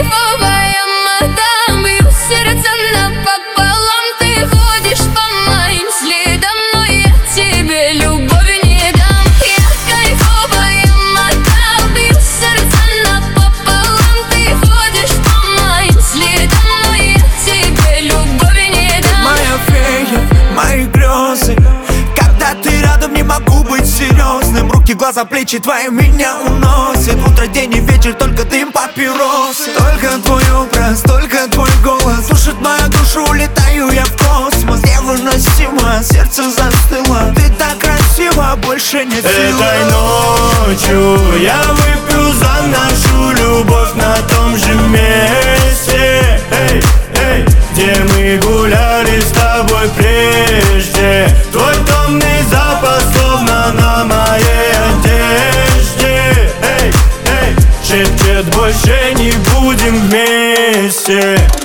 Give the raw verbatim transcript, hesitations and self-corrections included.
кайфовая мадам, бью сердце напополам. Ты ходишь по моим следам, но я тебе любовь не дам. Я кайфовая мадам, бью сердце напополам. Ты ходишь по моим следам, но я тебе любовь не дам. Моя фея, мои грезы, когда ты рядом, не могу быть серьезным. Руки, глаза, плечи твои меня уносят. Утро, день и вечер, только дым папиросы. Только твой образ, только твой голос душит мою душу, улетаю я в космос. Невыносимо, сердце застыло. Ты так красива, больше нет сил. Этой ночью я выпью за нашу любовь на том же месте, эй, эй, где мы гуляли с тобой прежде. Твой томный запах словно на моей одежде, эй, эй, шепчет, больше не будем вместе.